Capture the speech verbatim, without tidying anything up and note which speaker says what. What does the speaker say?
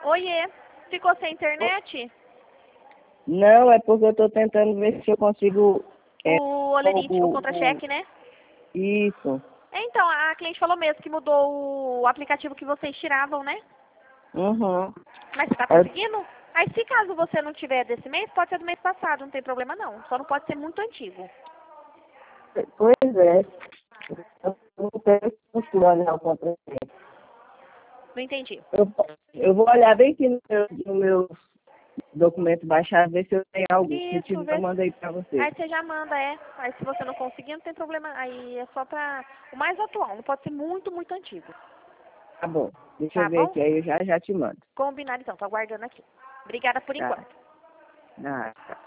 Speaker 1: Oiê, ficou sem internet?
Speaker 2: Não, é porque eu estou tentando ver se eu consigo... É,
Speaker 1: O Olerite, o contra-cheque, né?
Speaker 2: Isso.
Speaker 1: Então, a cliente falou mesmo que mudou o aplicativo que vocês tiravam, né?
Speaker 2: Uhum.
Speaker 1: Mas você tá conseguindo? Aí, se caso você não tiver desse mês, pode ser do mês passado, não tem problema não. Só não pode ser muito antigo.
Speaker 2: Pois é. Eu não quero funcionar o contra-cheque.
Speaker 1: Não entendi.
Speaker 2: Eu, eu vou olhar bem aqui no meu, no meu documento baixado, ver se eu tenho algo. Se
Speaker 1: Isso,
Speaker 2: tiver, eu
Speaker 1: vê.
Speaker 2: mando aí pra você.
Speaker 1: Aí você já manda, é. Aí se você não conseguir, não tem problema. Aí é só pra o mais atual, não pode ser muito, muito antigo.
Speaker 2: Tá bom. Deixa
Speaker 1: Tá
Speaker 2: eu ver
Speaker 1: bom?
Speaker 2: aqui, aí eu já, já te mando.
Speaker 1: Combinado então, tô aguardando aqui. Obrigada por
Speaker 2: Tá.
Speaker 1: enquanto.
Speaker 2: Ah, tá.